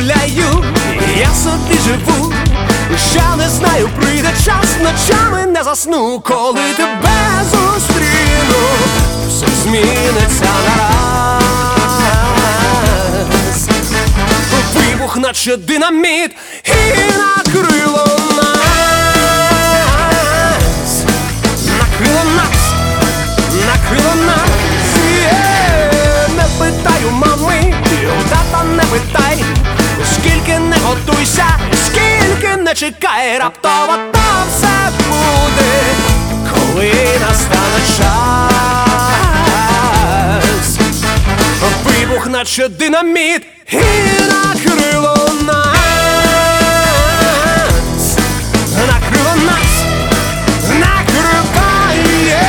гуляю, я собі живу, ще не знаю, прийде час, ночами не засну, коли тебе зустріну, все зміниться нараз. Вибух, наче динаміт, і накрило нас, накрило нас, накрило нас. Не питаю мами, тата не питай, скільки не готуйся, скільки не чекай, раптово там все буде, коли настане час. Вибух, наче динаміт, і накрило нас, накрило нас, накриває.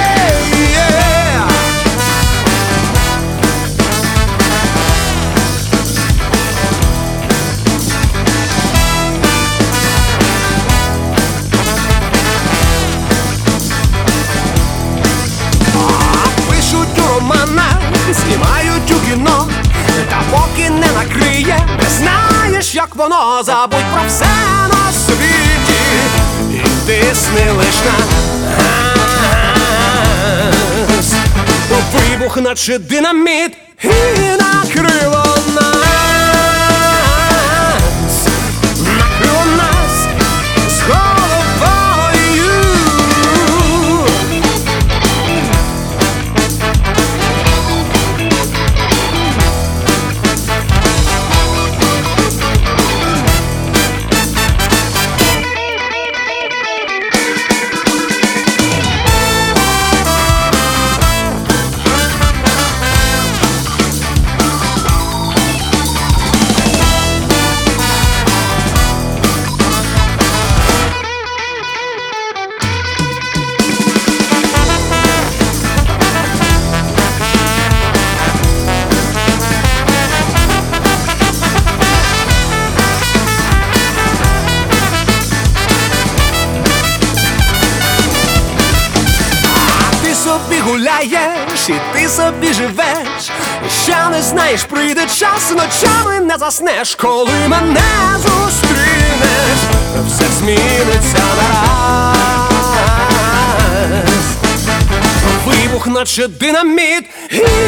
Знімають у кіно, та поки не накриє, не знаєш, як воно. Забудь про все на світі, і тисни лиш на газ. Вибух, наче динаміт, і накрило нас, накрило нас з головою. Собі гуляєш, і ти собі живеш, ще не знаєш, прийде час, ночами не заснеш, коли мене зустрінеш, все зміниться нараз. Вибух, наче динаміт, і